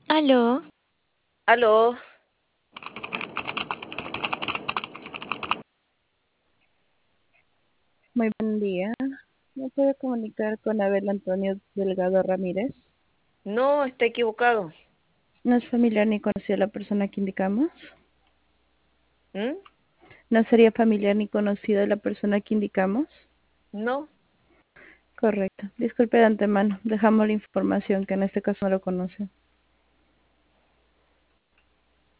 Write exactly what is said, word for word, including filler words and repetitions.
Aló, Aló, Muy buen día. ¿Me puedo comunicar con Abel Antonio Delgado Ramírez? no, está equivocado. ¿No es familiar ni conocido de la persona que indicamos? ¿Mm? ¿No sería familiar ni conocido de la persona que indicamos? No, Correcto. Disculpe de antemano. Dejamos la información que en este caso no lo conoce.